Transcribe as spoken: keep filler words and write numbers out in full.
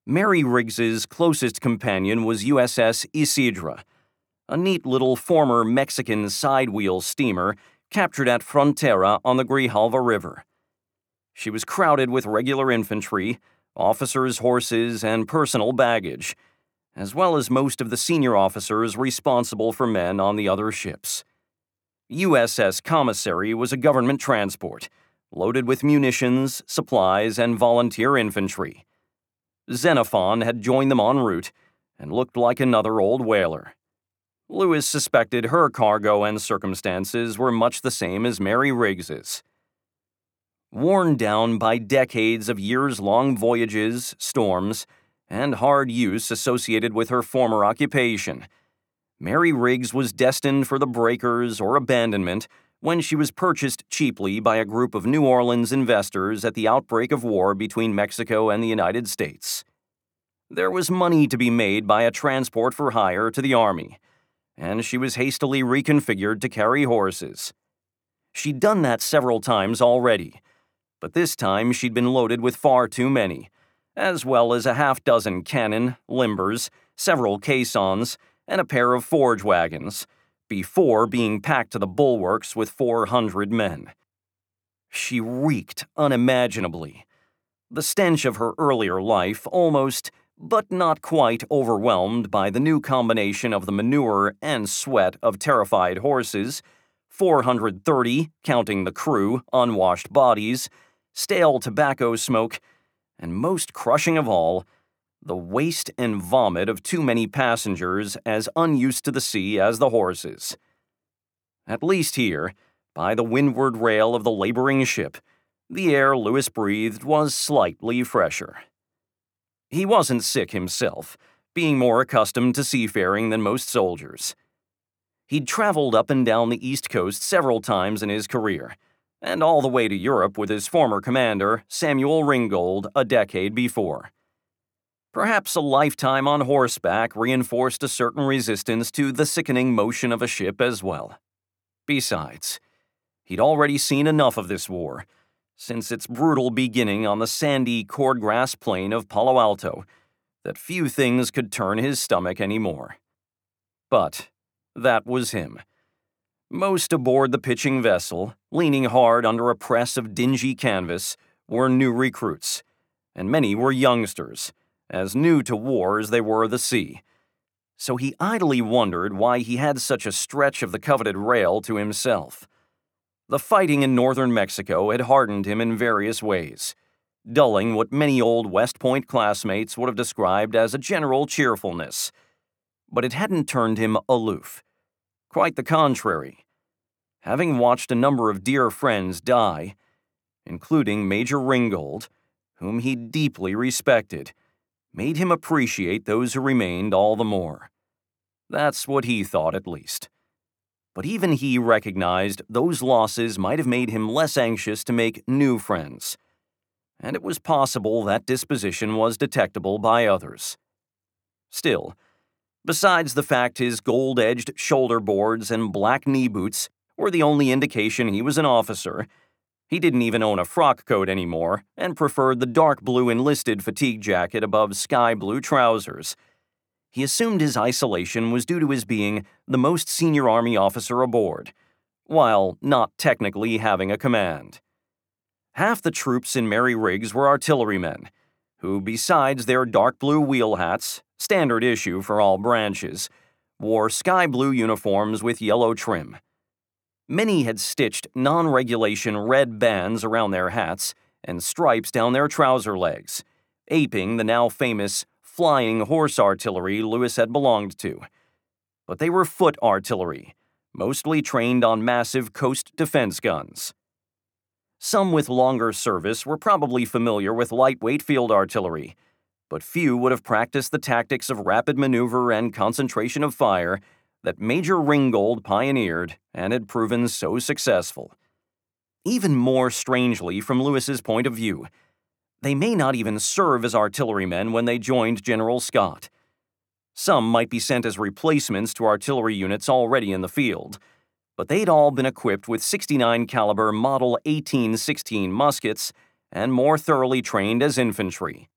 Mary Riggs's closest companion was U S S Isidra, a neat little former Mexican sidewheel steamer captured at Frontera on the Grijalva River. She was crowded with regular infantry, officers' horses, and personal baggage, as well as most of the senior officers responsible for men on the other ships. U S S Commissary was a government transport, loaded with munitions, supplies, and volunteer infantry. Xenophon had joined them en route and looked like another old whaler. Lewis suspected her cargo and circumstances were much the same as Mary Riggs's. Worn down by decades of years-long voyages, storms, and hard use associated with her former occupation, Mary Riggs was destined for the breakers or abandonment when she was purchased cheaply by a group of New Orleans investors at the outbreak of war between Mexico and the United States. There was money to be made by a transport for hire to the Army, and she was hastily reconfigured to carry horses. She'd done that several times already, but this time she'd been loaded with far too many, as well as a half-dozen cannon, limbers, several caissons, and a pair of forge wagons, before being packed to the bulwarks with four hundred men. She reeked unimaginably. The stench of her earlier life almost, but not quite, overwhelmed by the new combination of the manure and sweat of terrified horses, four hundred thirty, counting the crew, unwashed bodies, stale tobacco smoke, and most crushing of all, the waste and vomit of too many passengers as unused to the sea as the horses. At least here, by the windward rail of the laboring ship, the air Lewis breathed was slightly fresher. He wasn't sick himself, being more accustomed to seafaring than most soldiers. He'd traveled up and down the East Coast several times in his career, and all the way to Europe with his former commander, Samuel Ringgold, a decade before. Perhaps a lifetime on horseback reinforced a certain resistance to the sickening motion of a ship as well. Besides, he'd already seen enough of this war, since its brutal beginning on the sandy cordgrass plain of Palo Alto, that few things could turn his stomach anymore. But that was him. Most aboard the pitching vessel, leaning hard under a press of dingy canvas, were new recruits, and many were youngsters, as new to war as they were the sea. So he idly wondered why he had such a stretch of the coveted rail to himself. The fighting in northern Mexico had hardened him in various ways, dulling what many old West Point classmates would have described as a general cheerfulness. But it hadn't turned him aloof. Quite the contrary. Having watched a number of dear friends die, including Major Ringgold, whom he deeply respected, made him appreciate those who remained all the more. That's what he thought, at least. But even he recognized those losses might have made him less anxious to make new friends, and it was possible that disposition was detectable by others. Still, besides the fact his gold-edged shoulder boards and black knee boots were the only indication he was an officer, he didn't even own a frock coat anymore and preferred the dark blue enlisted fatigue jacket above sky blue trousers. He assumed his isolation was due to his being the most senior Army officer aboard, while not technically having a command. Half the troops in Mary Riggs were artillerymen, who, besides their dark blue wheel hats, standard issue for all branches, wore sky blue uniforms with yellow trim. Many had stitched non-regulation red bands around their hats and stripes down their trouser legs, aping the now famous flying horse artillery Lewis had belonged to. But they were foot artillery, mostly trained on massive coast defense guns. Some with longer service were probably familiar with lightweight field artillery, but few would have practiced the tactics of rapid maneuver and concentration of fire that Major Ringgold pioneered and had proven so successful. Even more strangely from Lewis's point of view, they may not even serve as artillerymen when they joined General Scott. Some might be sent as replacements to artillery units already in the field, but they'd all been equipped with sixty-nine caliber Model eighteen sixteen muskets and more thoroughly trained as infantry.